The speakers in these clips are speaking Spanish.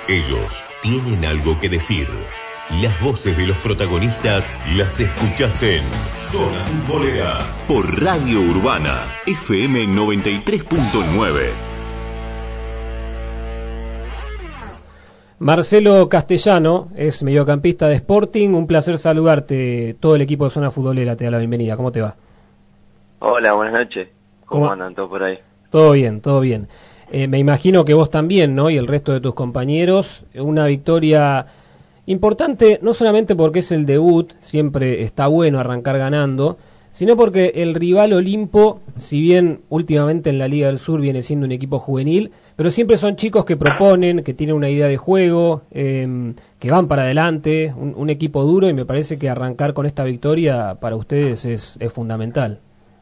Ellos tienen algo que decir. Las voces de los protagonistas las escuchás en Zona Futbolera por Radio Urbana FM 93.9. Marcelo Castellano es mediocampista de Sporting. Un placer saludarte. Todo el equipo de Zona Futbolera te da la bienvenida. ¿Cómo te va? Hola, buenas noches. ¿Cómo andan todos por ahí? Todo bien, todo bien. Me imagino que vos también, ¿no? Y el resto de tus compañeros. Una victoria importante, no solamente porque es el debut, siempre está bueno arrancar ganando, sino porque el rival Olimpo, si bien últimamente en la Liga del Sur viene siendo un equipo juvenil, pero siempre son chicos que proponen, que tienen una idea de juego, que van para adelante, un equipo duro, y me parece que arrancar con esta victoria para ustedes es fundamental.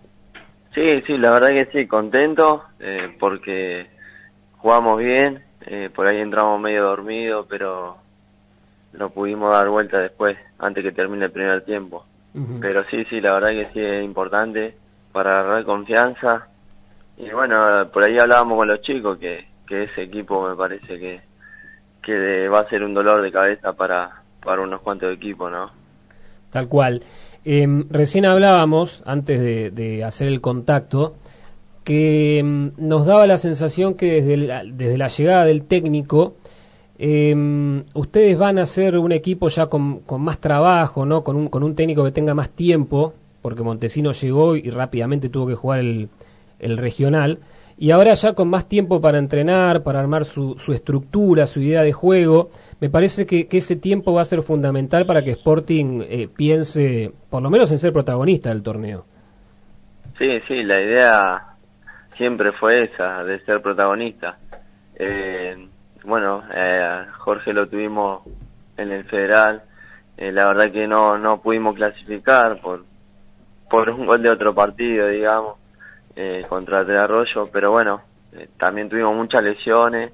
Sí, la verdad que sí, contento, porque jugamos bien, por ahí entramos medio dormidos, pero lo pudimos dar vuelta después, antes que termine el primer tiempo. Uh-huh. Pero sí, la verdad que sí es importante para agarrar confianza. Y bueno, por ahí hablábamos con los chicos que ese equipo me parece que va a ser un dolor de cabeza para unos cuantos equipos, ¿no? Tal cual. Recién hablábamos, antes de hacer el contacto, que nos daba la sensación que desde la llegada del técnico, ustedes van a ser un equipo ya con más trabajo, ¿no? Con un técnico que tenga más tiempo, porque Montesinos llegó y rápidamente tuvo que jugar el regional, y ahora ya con más tiempo para entrenar, para armar su estructura, su idea de juego. Me parece que ese tiempo va a ser fundamental para que Sporting piense, por lo menos en ser protagonista del torneo. Sí, la idea siempre fue esa, de ser protagonista. Bueno, Jorge lo tuvimos en el Federal, la verdad que no pudimos clasificar por un gol de otro partido, digamos, contra Tres Arroyos, pero bueno, también tuvimos muchas lesiones,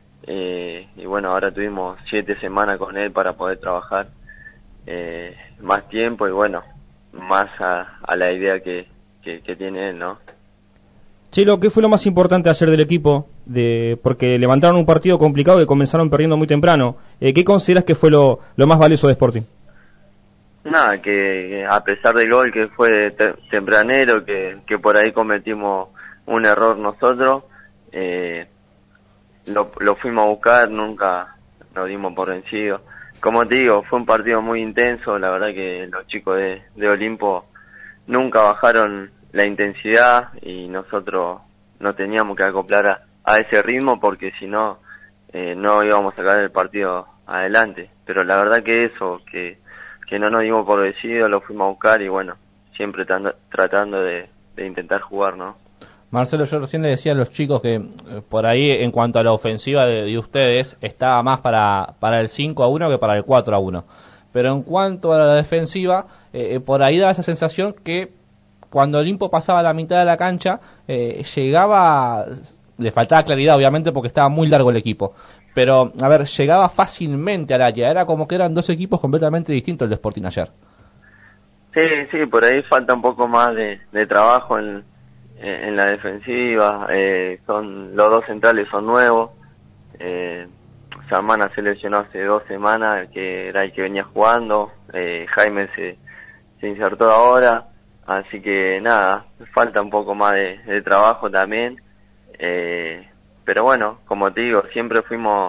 y bueno, ahora tuvimos 7 semanas con él para poder trabajar más tiempo y bueno, más a la idea que tiene él, ¿no? Chelo, ¿qué fue lo más importante hacer del equipo? Porque levantaron un partido complicado y comenzaron perdiendo muy temprano. ¿Qué consideras que fue lo más valioso de Sporting? Nada, que a pesar del gol que fue tempranero, que por ahí cometimos un error nosotros, lo fuimos a buscar, nunca nos dimos por vencidos. Como te digo, fue un partido muy intenso, la verdad que los chicos de Olimpo nunca bajaron la intensidad y nosotros no teníamos que acoplar a ese ritmo porque si no, no íbamos a sacar el partido adelante. Pero la verdad que eso, que no nos dimos por vencidos, lo fuimos a buscar y bueno, siempre tratando de intentar jugar, ¿no? Marcelo, yo recién le decía a los chicos que por ahí en cuanto a la ofensiva de ustedes estaba más para el 5-1 que para el 4-1. Pero en cuanto a la defensiva, por ahí da esa sensación que cuando Olimpo pasaba la mitad de la cancha, llegaba, le faltaba claridad obviamente porque estaba muy largo el equipo, pero a ver, llegaba fácilmente al área, era como que eran dos equipos completamente distintos el de Sporting ayer. Sí, por ahí falta un poco más de trabajo en la defensiva, los dos centrales son nuevos, Samana se lesionó hace 2 semanas, que era el que venía jugando, Jaime se insertó ahora. Así que nada, falta un poco más de trabajo también, pero bueno, como te digo, siempre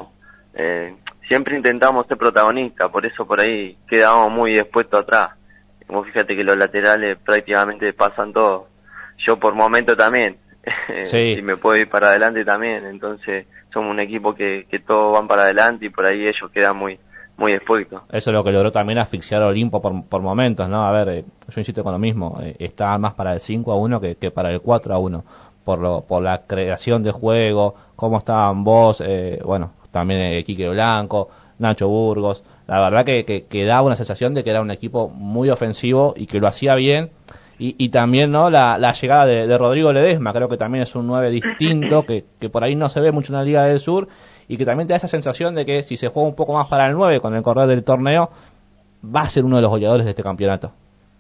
intentamos ser protagonistas, por eso por ahí quedábamos muy expuestos atrás. Vos fíjate que los laterales prácticamente pasan todos, yo por momento también, sí. Si me puedo ir para adelante también, entonces somos un equipo que todos van para adelante y por ahí ellos quedan muy expuesto. Eso es lo que logró también asfixiar a Olimpo por momentos, ¿no? A ver, yo insisto con lo mismo, está más para el 5-1 que para el 4-1, por la creación de juego, cómo estaban vos, bueno, también Quique Blanco, Nacho Burgos, la verdad que daba una sensación de que era un equipo muy ofensivo y que lo hacía bien, y también, ¿no? La llegada de Rodrigo Ledesma, creo que también es un 9 distinto, que por ahí no se ve mucho en la Liga del Sur, y que también te da esa sensación de que si se juega un poco más para el 9 con el correr del torneo, va a ser uno de los goleadores de este campeonato.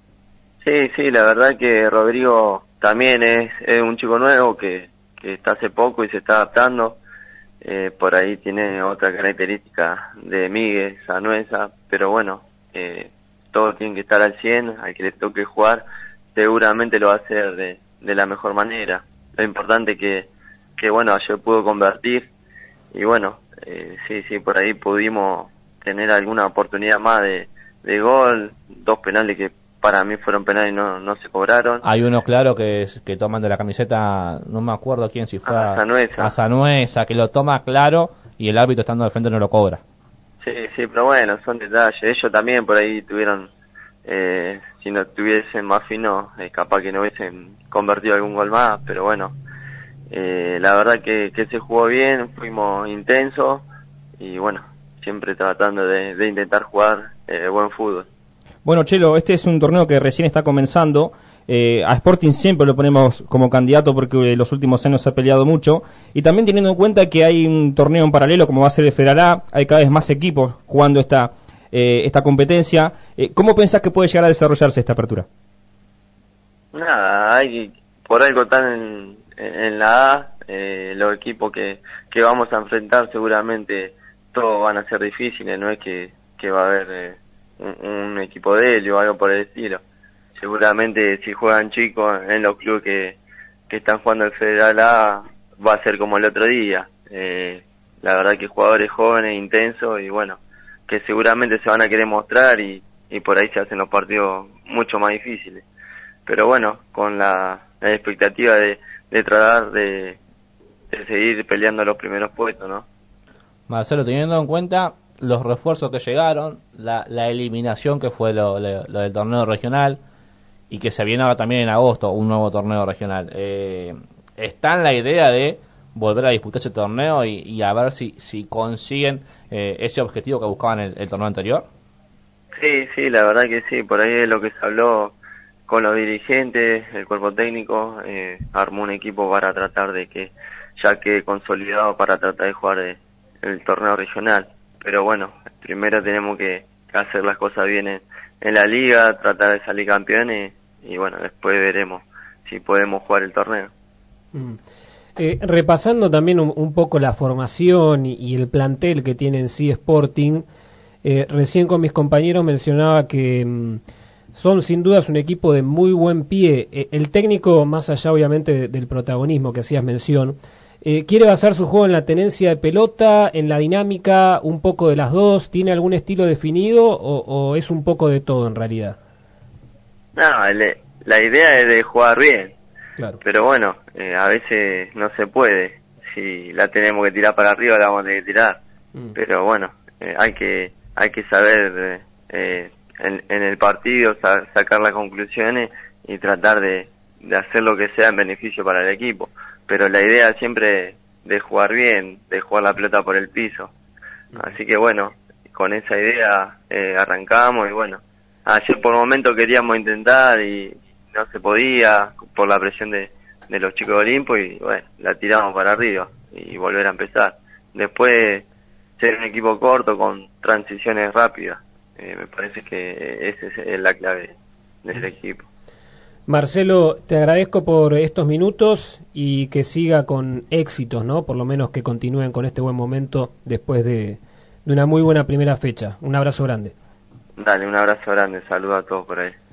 Sí, la verdad que Rodrigo también es un chico nuevo que está hace poco y se está adaptando. por ahí tiene otra característica de Miguel Sanuesa, pero bueno, todos tienen que estar al 100, al que le toque jugar seguramente lo va a hacer de la mejor manera. Lo importante que bueno, ayer pudo convertir y bueno, sí, por ahí pudimos tener alguna oportunidad más de gol, 2 penales que para mí fueron penales y no se cobraron. Hay uno claro que toman de la camiseta, no me acuerdo quién, si fue a Sanuesa, que lo toma claro y el árbitro estando de frente no lo cobra. Sí, pero bueno, son detalles. Ellos también por ahí tuvieron, si no estuviesen más finos, capaz que no hubiesen convertido algún gol más, pero bueno, la verdad que se jugó bien, fuimos intensos y bueno, siempre tratando de intentar jugar buen fútbol. Bueno, Chelo, este es un torneo que recién está comenzando. A Sporting siempre lo ponemos como candidato porque los últimos años se ha peleado mucho. Y también teniendo en cuenta que hay un torneo en paralelo como va a ser el Federal A, hay cada vez más equipos jugando esta competencia. ¿Cómo pensás que puede llegar a desarrollarse esta apertura? Nada, por algo están en la A, los equipos que vamos a enfrentar seguramente todos van a ser difíciles, no es que va a haber un equipo de él o algo por el estilo. Seguramente si juegan chicos en los clubes que están jugando el Federal A va a ser como el otro día. La verdad que jugadores jóvenes, intensos y bueno, que seguramente se van a querer mostrar y por ahí se hacen los partidos mucho más difíciles. Pero bueno, con la expectativa de tratar de seguir peleando los primeros puestos, ¿no? Marcelo, teniendo en cuenta los refuerzos que llegaron, la eliminación que fue lo del torneo regional y que se viene ahora también en agosto un nuevo torneo regional, ¿está en la idea de volver a disputar ese torneo y a ver si consiguen ese objetivo que buscaban el torneo anterior? Sí, la verdad que sí, por ahí es lo que se habló con los dirigentes, el cuerpo técnico, armó un equipo para tratar de que ya quede consolidado para tratar de jugar el torneo regional. Pero bueno, primero tenemos que hacer las cosas bien en la liga, tratar de salir campeones y bueno, después veremos si podemos jugar el torneo. Repasando también un poco la formación y el plantel que tiene en sí Sporting, recién con mis compañeros mencionaba que son sin dudas un equipo de muy buen pie. El técnico, más allá obviamente del protagonismo que hacías mención, ¿quiere basar su juego en la tenencia de pelota, en la dinámica, un poco de las dos? ¿Tiene algún estilo definido o es un poco de todo en realidad? No, la idea es de jugar bien, claro. Pero bueno, a veces no se puede. Si la tenemos que tirar para arriba, la vamos a tener que tirar. Pero bueno, hay que saber en el partido sacar las conclusiones y tratar de hacer lo que sea en beneficio para el equipo. Pero la idea siempre de jugar bien, de jugar la pelota por el piso. Así que bueno, con esa idea arrancamos y bueno, ayer por momento queríamos intentar y no se podía por la presión de los chicos de Olimpo y bueno, la tiramos para arriba y volver a empezar. Después ser un equipo corto con transiciones rápidas, me parece que esa es la clave del equipo. Marcelo, te agradezco por estos minutos y que siga con éxitos, ¿no? Por lo menos que continúen con este buen momento después de una muy buena primera fecha. Un abrazo grande. Dale, un abrazo grande, saludo a todos por ahí.